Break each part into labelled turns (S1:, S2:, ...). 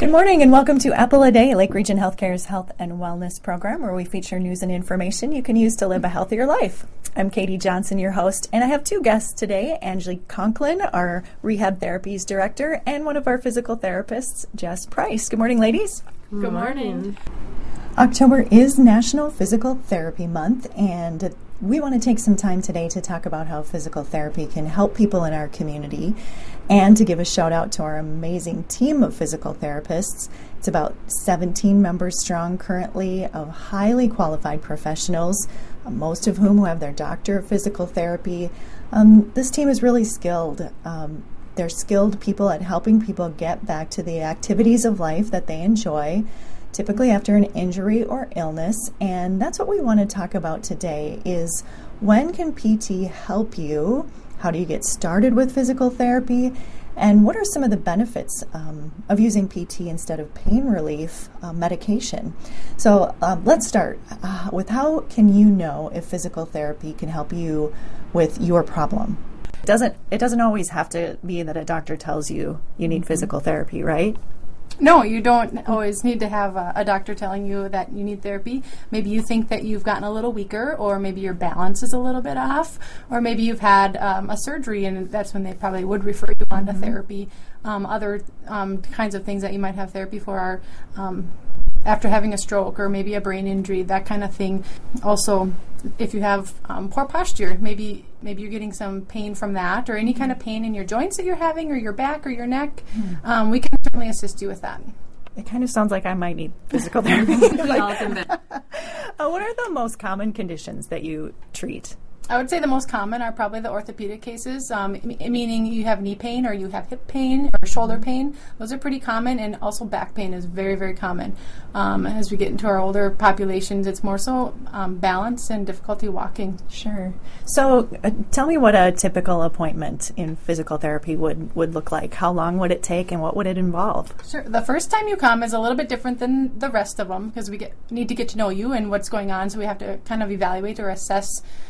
S1: Good morning and welcome to Apple a Day, Lake Region Healthcare's health and wellness program, where we feature news and information you can use to live a healthier life. I'm Katie Johnson, your host, and I have two guests today, Angie Conklin, our Rehab Therapies Director, and one of our physical therapists, Jess Price. Good morning, ladies.
S2: Good morning.
S1: October is National Physical Therapy Month, and we want to take some time today to talk about how physical therapy can help people in our community and to give a shout out to our amazing team of physical therapists. It's about 17 members strong currently of highly qualified professionals, most of whom who have their doctor of physical therapy. This team is really skilled. They're skilled people at helping people get back to the activities of life that they enjoy, typically after an injury or illness. And that's what we want to talk about today is when can PT help you? How do you get started with physical therapy? And what are some of the benefits of using PT instead of pain relief medication? So let's start with how can you know if physical therapy can help you with your problem? It doesn't always have to be that a doctor tells you need physical therapy, right?
S2: No, you don't always need to have a doctor telling you that you need therapy. Maybe you think that you've gotten a little weaker, or maybe your balance is a little bit off, or maybe you've had a surgery and that's when they probably would refer you on to therapy. Other kinds of things that you might have therapy for are after having a stroke or maybe a brain injury, that kind of thing. Also, if you have poor posture, maybe you're getting some pain from that, or any kind of pain in your joints that you're having, or your back or your neck, we can certainly assist you with that.
S1: It kind of sounds like I might need physical therapy. What are the most common conditions that you treat?
S2: I would say the most common are probably the orthopedic cases, meaning you have knee pain or you have hip pain or shoulder pain. Those are pretty common, and also back pain is very, very common. As we get into our older populations, it's more so balance and difficulty walking.
S1: Sure. So tell me what a typical appointment in physical therapy would look like. How long would it take and what would it involve?
S2: Sure. The first time you come is a little bit different than the rest of them because we need to get to know you and what's going on, so we have to kind of evaluate or assess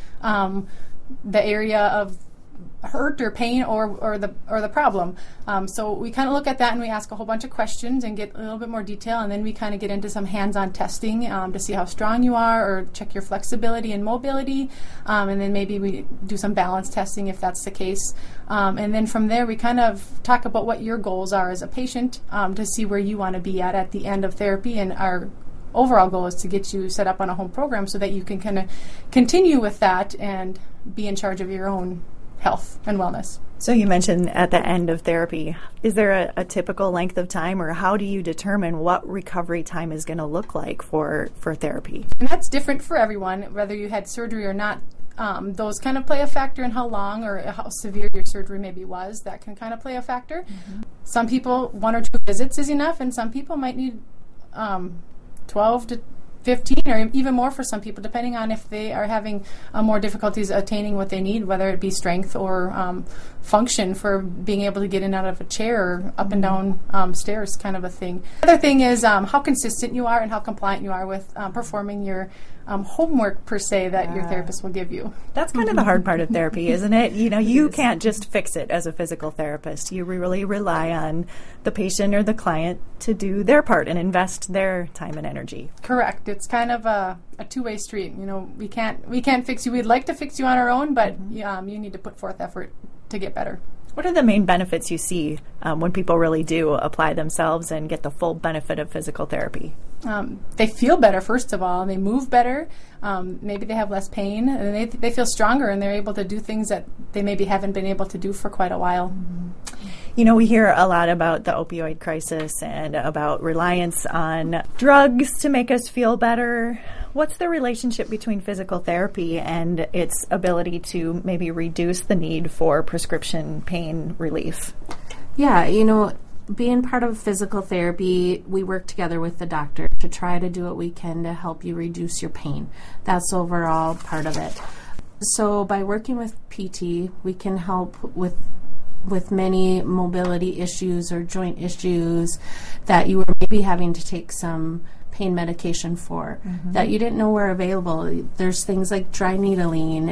S2: the area of hurt or pain or the problem. So we kind of look at that and we ask a whole bunch of questions and get a little bit more detail, and then we kind of get into some hands-on testing to see how strong you are or check your flexibility and mobility, and then maybe we do some balance testing if that's the case. And then from there we kind of talk about what your goals are as a patient to see where you want to be at the end of therapy, and our overall goal is to get you set up on a home program so that you can kind of continue with that and be in charge of your own health and wellness.
S1: So you mentioned at the end of therapy, is there a typical length of time, or how do you determine what recovery time is going to look like for therapy?
S2: And that's different for everyone, whether you had surgery or not. Those kind of play a factor in how long or how severe your surgery maybe was. That can kind of play a factor. Some people, 1 or 2 visits is enough, and some people might need 12 to 15 or even more for some people, depending on if they are having more difficulties attaining what they need, whether it be strength or function for being able to get in and out of a chair or up and down stairs kind of a thing. The other thing is how consistent you are and how compliant you are with performing your homework, per se, that your therapist will give you.
S1: That's kind of the hard part of therapy, isn't it? You can't just fix it as a physical therapist. You really rely on the patient or the client to do their part and invest their time and energy.
S2: Correct. It's kind of a two-way street. We can't fix you. We'd like to fix you on our own, but you need to put forth effort to get better.
S1: What are the main benefits you see when people really do apply themselves and get the full benefit of physical therapy?
S2: They feel better, first of all. They move better. Maybe they have less pain. And they feel stronger, and they're able to do things that they maybe haven't been able to do for quite a while.
S1: We hear a lot about the opioid crisis and about reliance on drugs to make us feel better. What's the relationship between physical therapy and its ability to maybe reduce the need for prescription pain relief?
S3: Yeah, being part of physical therapy, we work together with the doctor to try to do what we can to help you reduce your pain. That's overall part of it. So by working with PT, we can help with many mobility issues or joint issues that you were maybe having to take some pain medication for that you didn't know were available. There's things like dry needling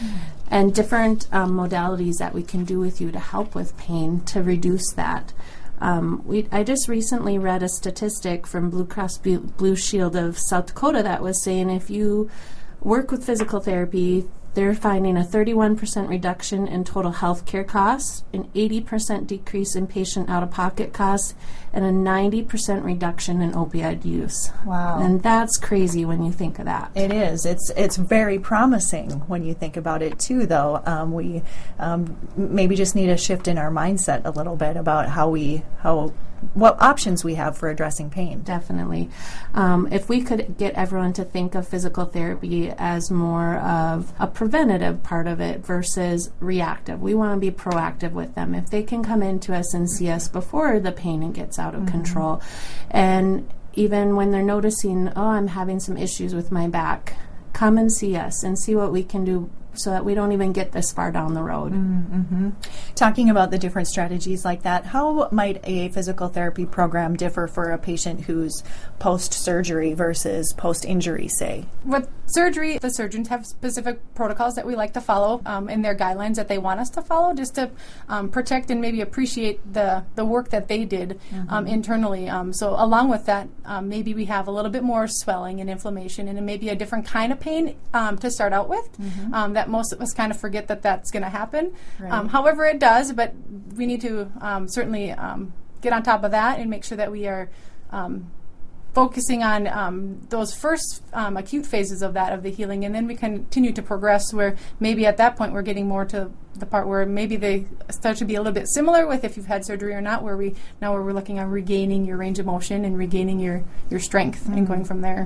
S3: and different modalities that we can do with you to help with pain to reduce that. I just recently read a statistic from Blue Cross Blue Shield of South Dakota that was saying if you work with physical therapy, they're finding a 31% reduction in total health care costs, an 80% decrease in patient out-of-pocket costs, and a 90% reduction in opioid use.
S1: Wow.
S3: And that's crazy when you think of that.
S1: It is. It's very promising when you think about it, too, though. We maybe just need a shift in our mindset a little bit about what options we have for addressing pain.
S3: Definitely. If we could get everyone to think of physical therapy as more of a preventative part of it versus reactive. We want to be proactive with them. If they can come into us and see us before the pain gets out of control, and even when they're noticing, I'm having some issues with my back, come and see us and see what we can do so that we don't even get this far down the road.
S1: Mm-hmm. Talking about the different strategies like that, how might a physical therapy program differ for a patient who's post-surgery versus post-injury, say?
S2: With surgery, the surgeons have specific protocols that we like to follow in their guidelines that they want us to follow just to protect and maybe appreciate the work that they did internally. So along with that, maybe we have a little bit more swelling and inflammation and maybe a different kind of pain to start out with that most of us kind of forget that that's going to happen.
S1: Right.
S2: However, it does, but we need to certainly get on top of that and make sure that we are focusing on those first acute phases of the healing, and then we continue to progress where maybe at that point we're getting more to the part where maybe they start to be a little bit similar with if you've had surgery or not, where we're looking on regaining your range of motion and regaining your strength and going from there.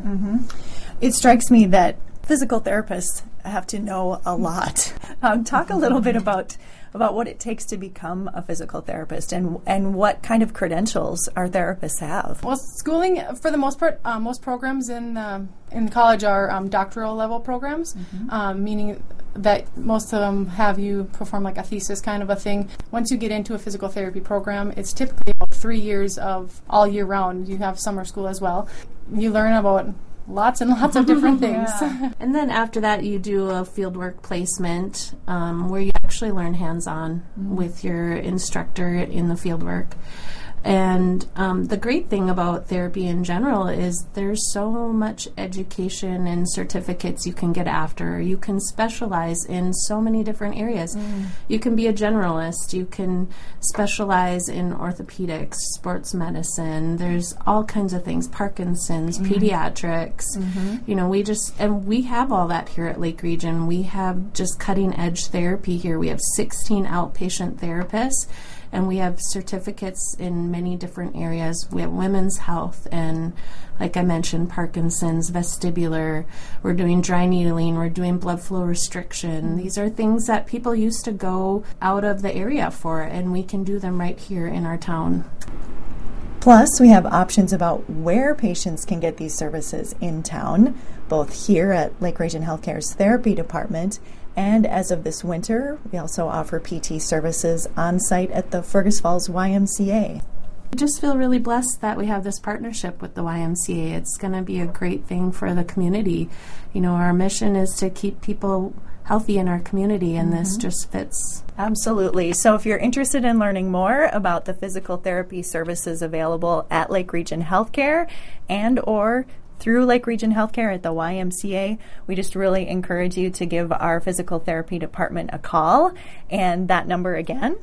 S1: It strikes me that physical therapists have to know a lot. Talk a little bit about what it takes to become a physical therapist and what kind of credentials our therapists have.
S2: Well, schooling, for the most part, most programs in college are doctoral level programs, meaning that most of them have you perform like a thesis kind of a thing. Once you get into a physical therapy program, it's typically about 3 years of all year round. You have summer school as well. You learn about lots and lots of different things.
S3: And then after that, you do a fieldwork placement where you actually learn hands-on with your instructor in the fieldwork. And the great thing about therapy in general is there's so much education and certificates you can get after. You can specialize in so many different areas. You can be a generalist. You can specialize in orthopedics, sports medicine. There's all kinds of things, Parkinson's, pediatrics. We have all that here at Lake Region. We have just cutting-edge therapy here. We have 16 outpatient therapists. And we have certificates in many different areas. We have women's health and, like I mentioned, Parkinson's, vestibular. We're doing dry needling. We're doing blood flow restriction. These are things that people used to go out of the area for, and we can do them right here in our town.
S1: Plus, we have options about where patients can get these services in town, both here at Lake Region Healthcare's therapy department, and as of this winter, we also offer PT services on site at the Fergus Falls YMCA.
S3: I just feel really blessed that we have this partnership with the YMCA. It's going to be a great thing for the community. Our mission is to keep people healthy in our community, and this just fits.
S1: Absolutely. So if you're interested in learning more about the physical therapy services available at Lake Region Healthcare or through Lake Region Healthcare at the YMCA, we just really encourage you to give our physical therapy department a call. And that number again?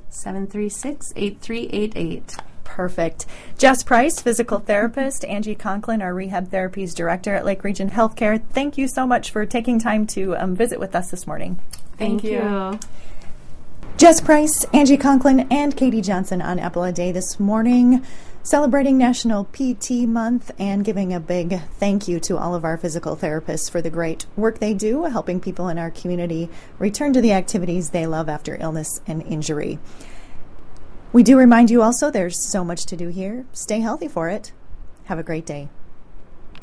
S3: 736-8388.
S1: Perfect. Jess Price, physical therapist, Angie Conklin, our rehab therapies director at Lake Region Healthcare. Thank you so much for taking time to visit with us this morning.
S3: Thank you.
S1: Jess Price, Angie Conklin, and Katie Johnson on Epila Day this morning, celebrating National PT Month and giving a big thank you to all of our physical therapists for the great work they do, helping people in our community return to the activities they love after illness and injury. We do remind you also there's so much to do here. Stay healthy for it. Have a great day.